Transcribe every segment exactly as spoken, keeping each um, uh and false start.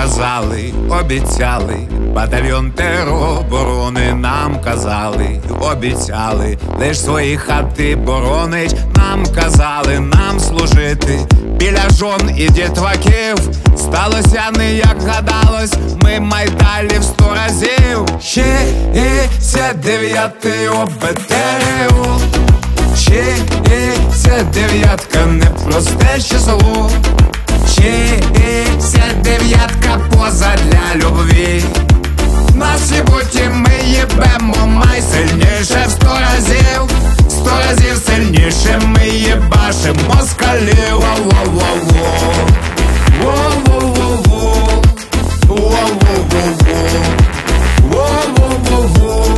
казали, обіцяли, батальйон тероборони нам казали, обіцяли, лиш свої хати боронить. Нам казали, нам служити біля жон і дітваків. Сталося не як гадалось, ми майдалі в сто разів. шістдесят дев'ятий ОБТРУ, шістдесят дев'ятка непросте число, шістдесят дев'ятка поза для любві. На сіботі ми їбемо май сильніше в сто разів, сто разів сильніше ми їбашим москалів. Воу-воу-воу-воу, воу-воу-воу-воу, воу-воу-воу-воу, воу-воу-воу-воу.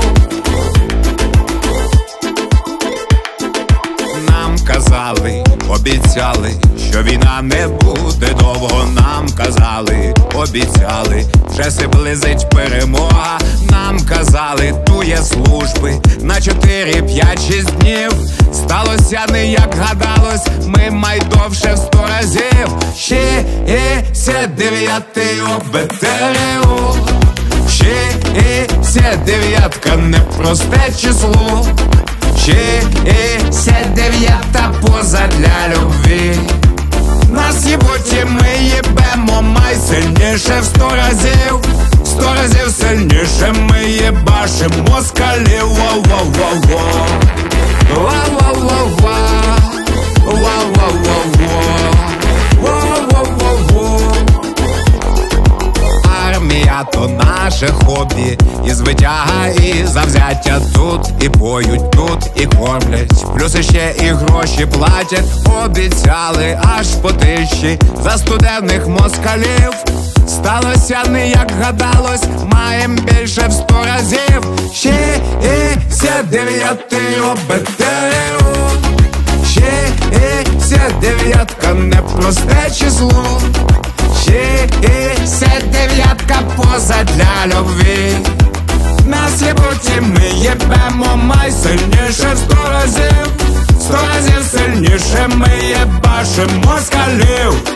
Нам казали, обіцяли, що війна не буде довго. Нам казали, обіцяли, вже се близить перемога. Нам казали, тує служби на чотири, п'ять, шість днів. Сталося не як гадалось, ми майдовше в сто разів. шістдесят дев'ятий ОБТРУ, шістдесят дев'ятка непросте число, шістдесят дев'ята поза для любві. На сіботі ми їбемо май сильніше в сто разів, сто разів сильніше ми їбашим москалів. Воу-воу-воу-воу, воу-воу-воу-воу, воу-воу-воу-воу, воу-воу-воу-воу. Армія то наше хобі, і звитяга, і завзяття тут, і поють тут, і кормлять, плюс іще і гроші платять. Обіцяли аж по тисячі за студентних москалів. Сталося не як гадалось, маєм більше в сто разів. шістдесят дев'ятий ОБТРУ, шістдесят дев'ятка непросте число, шістдесят дев'ятка поза для любві. На сіботі ми їбемо май сильніше в сто разів, сто разів сильніше ми їбашим москалів.